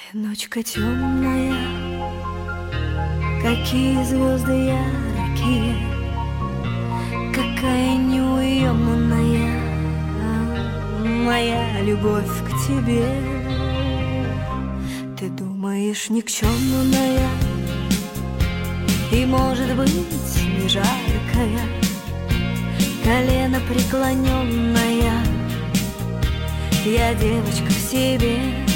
Ночка темная, какие звезды яркие, какая неуемная моя любовь к тебе. Ты думаешь, никчемная и, может быть, не жаркая, колено преклоненная, я девочка в себе.